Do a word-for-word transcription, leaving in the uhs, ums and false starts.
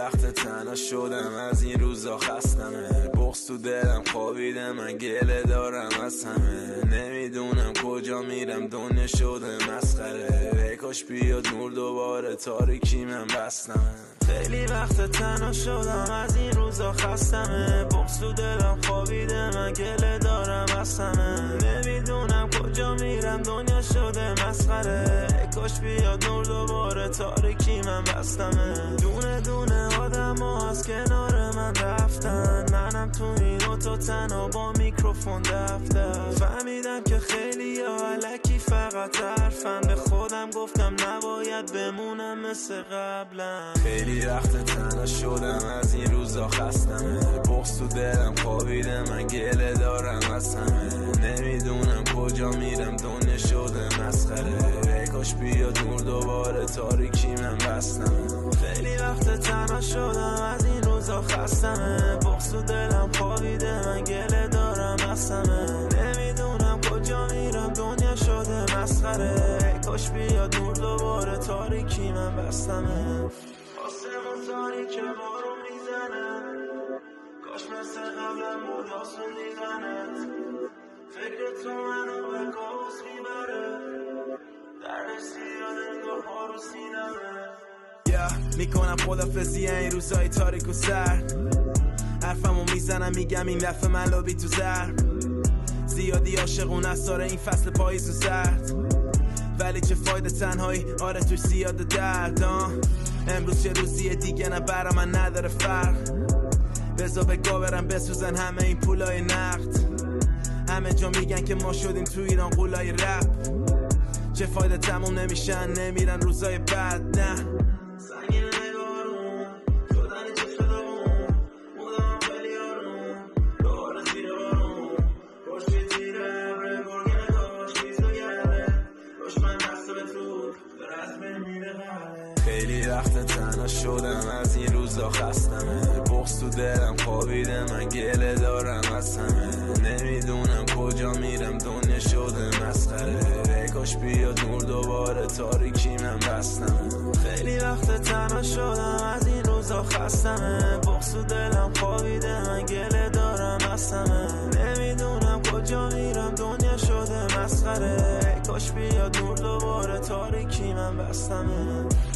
وقت تنها شدم از این روزا خستمه، بغض تو دلم خوابیده من گله دارم از همه، نمیدونم کجا میرم دنیا شده مسخره، ای کاش بیاد نور دوباره تاریکی من بستمه. خیلی وقت تنها شدم از این روزا خستمه، بغض تو دلم خوابیده من گله دارم از همه، نمیدونم کجا میرم دنیا شده مسخره، ای کاش بیاد نور دوباره تاریکی من بستمه. دونه دونه آدم ها از کنار من رفتن، منم تو این اتاق تنها با میکروفون دفتر، فهمیدم که خیلی ها الکی فقط حرفن، به خودم گفتم نباید بمونم مثل قبلا. خیلی وقت تنها شدم از این روزا خستمه، بغض تو دلم خوابیده من گله دارم از همه، نمیدونم کجا میرم دنیا شده مسخره، ای کاش بیاد نور دوباره تاریکی من بستمه. خیلی وقت تنها شدم از این روزا خستمه، بغض تو دلم خوابیده من گله دارم از همه، نمیدونم کجا میرم دنیا شده مسخره، ای کاش بیاد نور دوباره تاریکی من بستمه. آسمون تاریکه بارون میزنه، کاش مثل قبلم بود آسون دیدنت، فکر تو منو به کابوس میبره، درد زیاد انگاه ها رو سینمه. yeah. میکنم خدافزی این روزای تاریک و سرد، حرفمو میزنم میگم این دفعه من لابی تو زرد، زیادی عاشقون از ساره این فصل پاییز و زرد، ولی چه فایده تنهایی آره توش زیاد درد. امروز چه روزیه دیگه نه برا من نداره فرق، بزا بگا برم بسوزن همه این پولای نقد، همه جا میگن که ما شدیم تو ایران قولای رپ، چه فایده تموم نمیشن نمیرن روزای بعد. نه سنگین نگارون شدن چه شدمون مودم خیلی آروم دوباره زیر بارون، پشتی تیره عبره گرگه کاش بیزو گرده، دشمن دست به تو داره از بین میره غره. خیلی وقت تنها شدم از این روزا خستمه، بغض تو دلم خوابیده من گله دارم از همه، نمیدونم کجا میرم دنیا شده مسخره، ای کاش بیاد نور دوباره تاریکی من بستمه. خیلی وقت تنها شدم از این روزا خستمه، بغض تو دلم خوابیده من گله دارم از همه، نمیدونم کجا میرم دنیا شده مسخره، ای کاش بیاد نور دوباره تاریکی من بستمه.